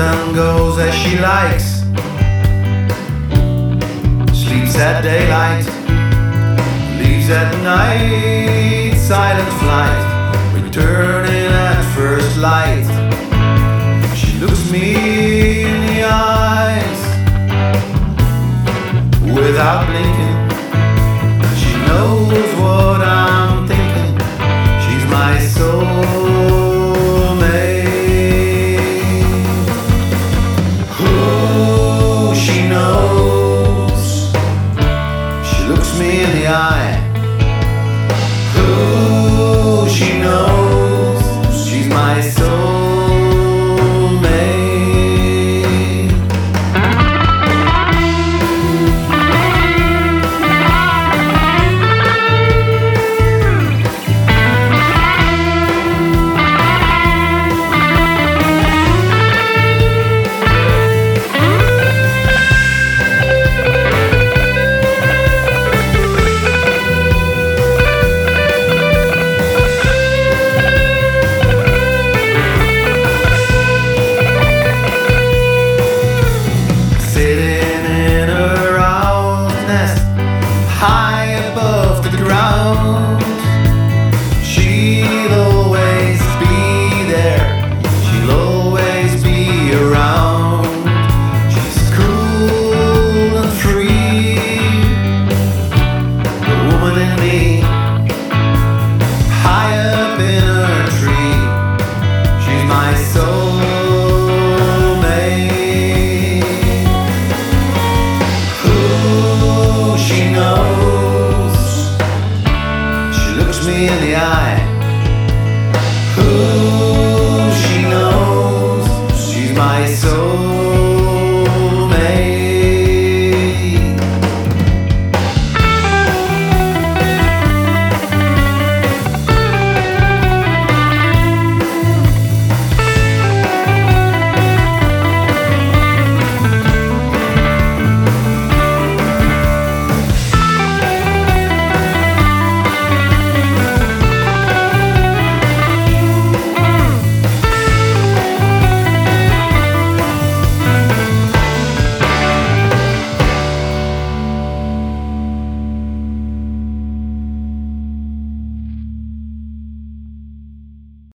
and goes as she likes. Sleeps at daylight, leaves at night. Silent flight, returning at first light. She looks me in the eyes without blinking. She knows what I'm thinking. She's my soul.